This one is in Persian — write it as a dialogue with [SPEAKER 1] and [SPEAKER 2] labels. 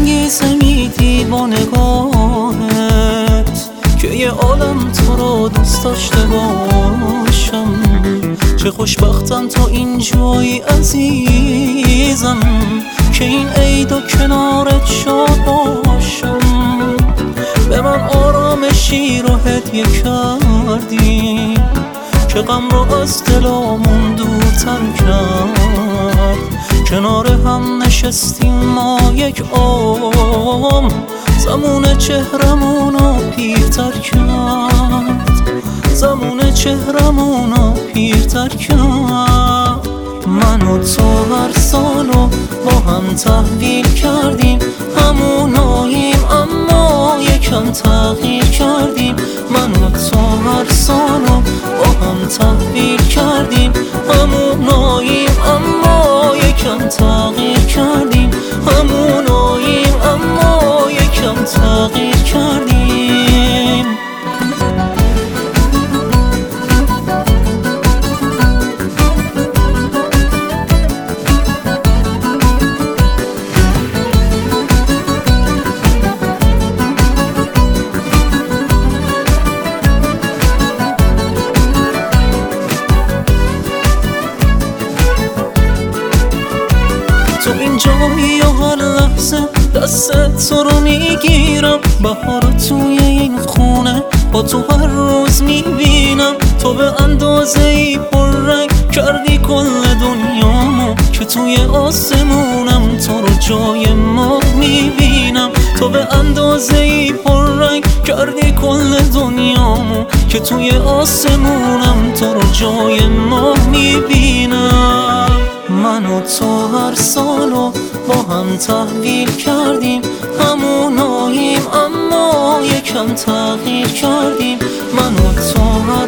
[SPEAKER 1] میدی با نگاهت که یه عالم تو رو دوست داشته باشم. چه خوشبختم تا اینجایی عزیزم که این عید و کنارت شاد باشم. به من آرامشی رو هدیه کردی که غم رو از دلامون دورتر کرد. کنار هم نشستیم ما یک عمر، زمان چهرمونو پیرتر کرد، زمان چهرمونو پیرتر کرد. من و تو هر سالو با هم تحویل کردیم، هموناییم اما یکم تغییر کردیم. من و تو هر سالو با هم تحویل کردیم، هموناییم اما یکم تغییر کردیم، هموناییم اما یکم تغییر کردیم. تو اینجایی و هر لحظه دست تو رو میگیرم، بهار توی این خونه با تو هر روز میبینم. تو به اندازه ای پررنگ کردی کل دنیامو که توی آسمونم تو رو جای ما میبینم. تو به اندازه ای پررنگ کردی کل دنیامو که توی آسمونم تو رو جای ما میبینم. من و تو هر سالو با هم تحویل کردیم، هموناییم اما یکم تغییر کردیم. من و تو هر